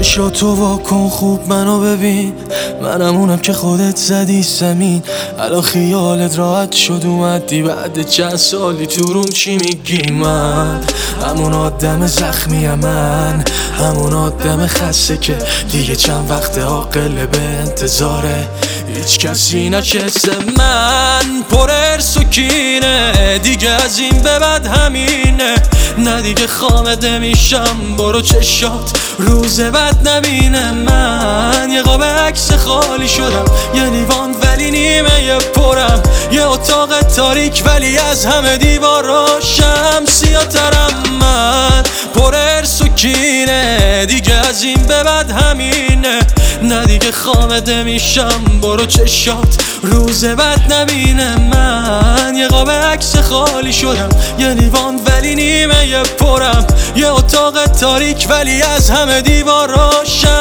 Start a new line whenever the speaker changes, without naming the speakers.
چشاتو واکن خوب منو ببین، منم اونم که خودت زدی زمین. الان خیالت راحت شد اومدی بعد چند سالی تو روم چی میگی؟ من همون آدم زخمیم، من همون آدم خسته که دیگه چند وقت عاقل به انتظاره هیچ کسی نشسته. من پر ارس و کینه دیگه از این به بعد همینه، نه دیگه خامده میشم برو چشات روز بعد نبینه. من یه قاب عکس خالی شدم، یه لیوان ولی نیمه یه پرم، یه اتاق تاریک ولی از همه دیوارا شمسیاترم. من پر ارس و کینه دیگه از این به بعد همینه، نه دیگه خامده میشم برو چشات روز بعد نبینه. من یه قاب عکس خالی شدم، یه لیوان ولی نیمه یه پرم، یه اتاق تاریک ولی از همه دیوارا